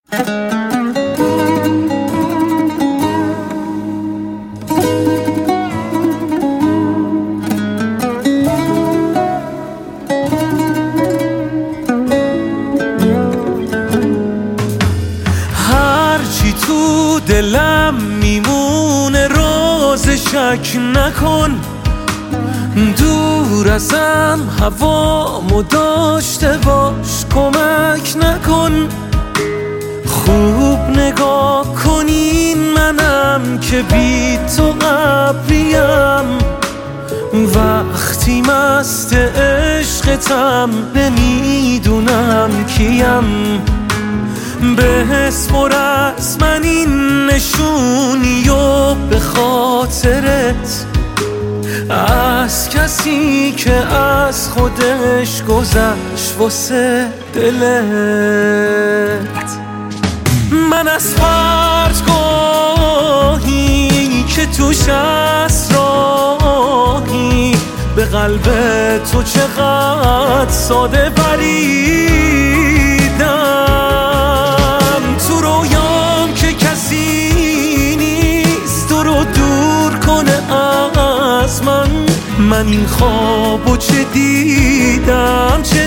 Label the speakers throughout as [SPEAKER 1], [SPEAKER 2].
[SPEAKER 1] هرچی تو دلم میمونه راز شک نکن، دور ازم هوامو داشته باش کمک نکن. خوب نگاه کنین منم که بی تو ابریم، وقتی مست عشقتم نمیدونم کیم. بسپر از من این نشونی و به خاطرت، از کسی که از خودش گذشت واسه دلت. من از پرتگاهی که توش اسراحی به قلب تو چقدر ساده بریدم. تو رویام که کسی نیست تو رو دور کنه از من این خوابو چه دیدم چه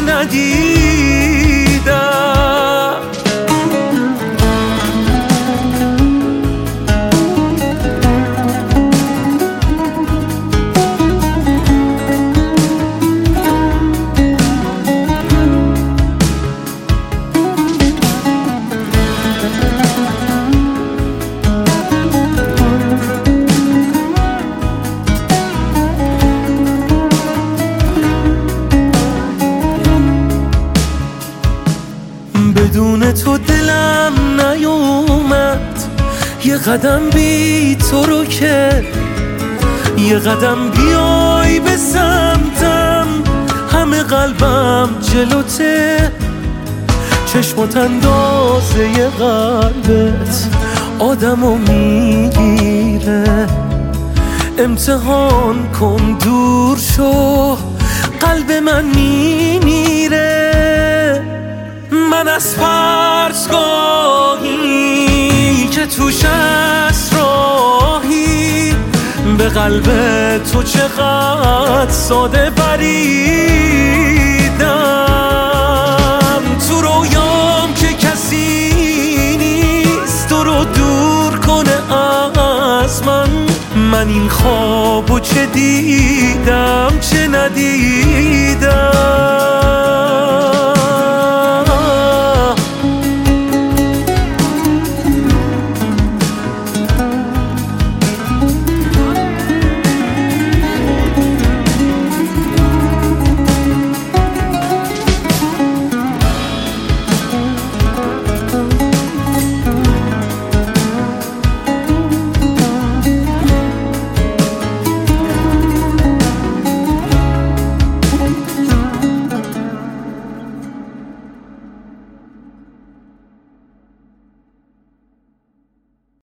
[SPEAKER 1] ندیدم. بدون تو دلم نیومد یه قدم بی تو رو که، یه قدم بیای به سمتم همه قلبم جلوته. چشمات اندازه قلبت آدمو میگیره، امتحان کن دور شو قلب من میمیره. من از پرتگاهی که توش اسراحی به قلب تو چقدر ساده بریدم. تو رویام که کسی نیست تو رو دور کنه از من این خوابو چه دیدم چه ندیدم.